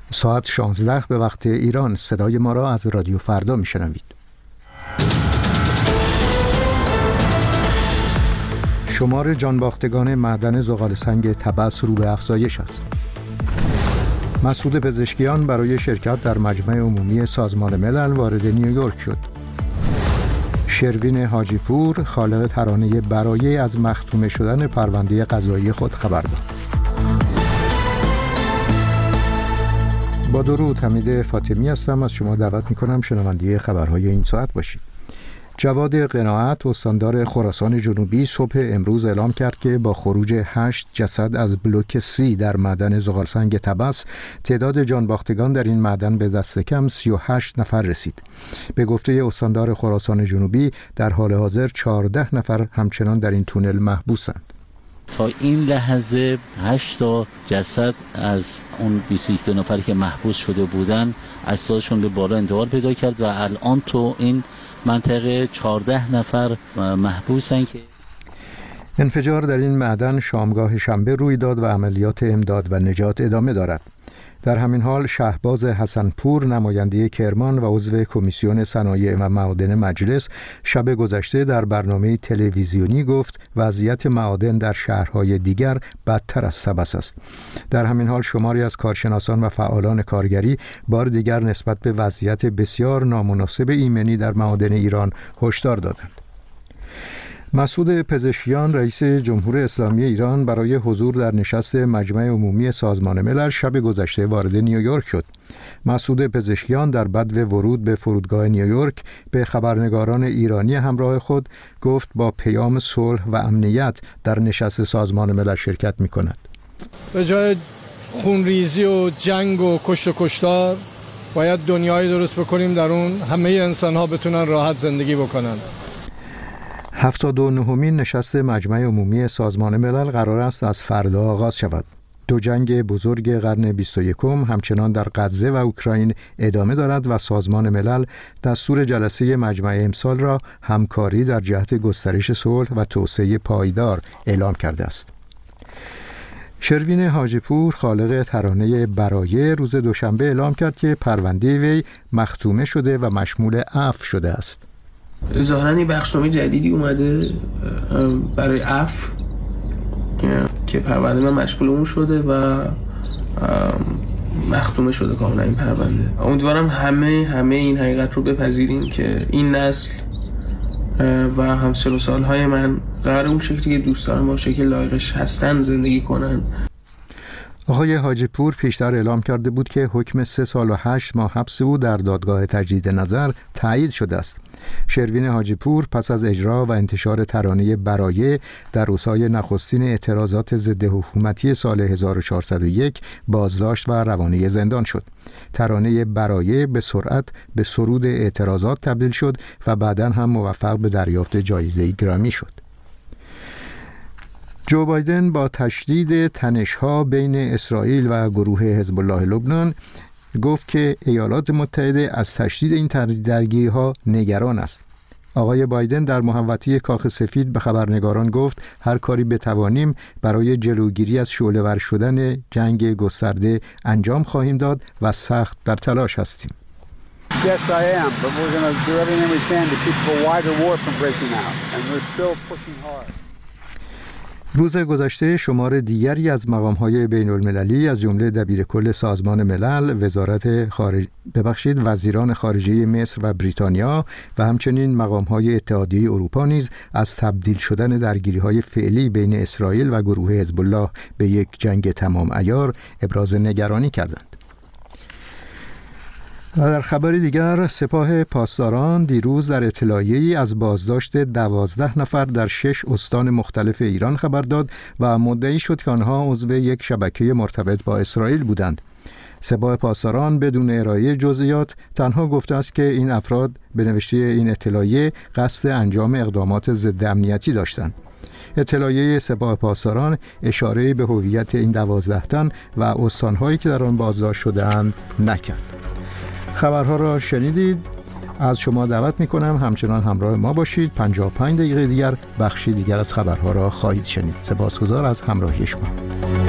ساعت 16 به وقت ایران. صدای ما را از رادیو فردا میشنوید. شمار جانباختگان معدن زغال‌سنگ طبس رو به افزایش است. مسعود پزشکیان برای شرکت در مجمع عمومی سازمان ملل وارد نیویورک شد. شروین حاجی پور خالق ترانه برایه از مختومه شدن پرونده قضایی خود خبر داد. با درود، حمید فاطمی هستم. از شما دعوت می‌کنم شنونده خبرهای این ساعت باشید. جواد قناعت استاندار خراسان جنوبی صبح امروز اعلام کرد که با خروج 8 جسد از بلوک C در معدن زغال‌سنگ طبس تعداد جانباختگان در این معدن به دست کم 38 نفر رسید. به گفته استاندار خراسان جنوبی در حال حاضر 14 نفر همچنان در این تونل محبوسند. تا این لحظه 8 جسد از اون 22 نفری که محبوس شده بودن اجسادشون به بالا انتقال پیدا کرد و الان تو این منطقه 14 نفر محبوسن. که انفجار در این معدن شامگاه شنبه روی داد و عملیات امداد و نجات ادامه دارد. در همین حال شهباز حسنپور نماینده کرمان و عضو کمیسیون صنایع و معادن مجلس شب گذشته در برنامه تلویزیونی گفت وضعیت معادن در شهرهای دیگر بدتر از طبس است. در همین حال شماری از کارشناسان و فعالان کارگری بار دیگر نسبت به وضعیت بسیار نامناسب ایمنی در معادن ایران هشدار دادند. مسعود پزشکیان رئیس جمهوری اسلامی ایران برای حضور در نشست مجمع عمومی سازمان ملل شب گذشته وارد نیویورک شد. مسعود پزشکیان در بدو ورود به فرودگاه نیویورک به خبرنگاران ایرانی همراه خود گفت با پیام صلح و امنیت در نشست سازمان ملل شرکت می‌کند. به جای خونریزی و جنگ و کشت و کشتار باید دنیایی درست بکنیم در اون همه انسان‌ها بتونن راحت زندگی بکنن. 79مین نشست مجمع عمومی سازمان ملل قرار است از فردا آغاز شود. دو جنگ بزرگ قرن 21 همچنان در غزه و اوکراین ادامه دارد و سازمان ملل دستور جلسه مجمع امسال را همکاری در جهت گسترش صلح و توسعه پایدار اعلام کرده است. شروین حاجی پور خالق ترانه برایه روز دوشنبه اعلام کرد که پرونده وی مختومه شده و مشمول عفو شده است. ظاهراً این بخشنامه جدیدی اومده برای عفو که پرونده من مشغول اون شده و مختومه شده کاملا این پرونده. امیدوارم همه این حقیقت رو بپذیریم که این نسل و همسال و سالهای من قرار اون شکلی که دوست دارم با شکل لایقش هستن زندگی کنن. آقای حاجی پور پیشتر اعلام کرده بود که حکم 3 سال و 8 ماه حبس او در دادگاه تجدید نظر تایید شده است. شروین حاجی پور پس از اجرا و انتشار ترانه برایه در روزهای نخستین اعتراضات ضد حکومتی سال 1401 بازداشت و روانه زندان شد. ترانه برایه به سرعت به سرود اعتراضات تبدیل شد و بعداً هم موفق به دریافت جایزه گرامی شد. جو بایدن با تشدید تنش‌ها بین اسرائیل و گروه حزب الله لبنان گفت که ایالات متحده از تشدید این درگیری‌ها نگران است. آقای بایدن در محوطه کاخ سفید به خبرنگاران گفت هر کاری بتوانیم برای جلوگیری از شعله‌ور شدن جنگ گسترده انجام خواهیم داد و سخت در تلاش هستیم. Yes, I am, but we're going to do everything we can to keep a wider war from breaking out, and we're still pushing hard. روز گذشته شمار دیگری از مقام‌های بین‌المللی از جمله دبیرکل سازمان ملل، وزیران خارجه مصر و بریتانیا و همچنین مقام‌های اتحادیه اروپا نیز از تبدیل شدن درگیری‌های فعلی بین اسرائیل و گروه حزب الله به یک جنگ تمام عیار ابراز نگرانی کردند. و در خبر دیگر سپاه پاسداران دیروز در اطلاعیه‌ای از بازداشت 12 نفر در 6 استان مختلف ایران خبر داد و مدعی شد که آنها عضو یک شبکه مرتبط با اسرائیل بودند. سپاه پاسداران بدون ارائه جزئیات تنها گفته است که این افراد به نوشته این اطلاعیه قصد انجام اقدامات ضد امنیتی داشتند. اطلاعیه سپاه پاسداران اشاره به هویت این 12 تن و استان‌هایی که در آن بازداشت شده‌اند نکرد. خبرها را شنیدید. از شما دعوت می‌کنم همچنان همراه ما باشید. 55 دقیقه دیگر بخشی دیگر از خبرها را خواهید شنید. سپاسگزار از همراهی شما.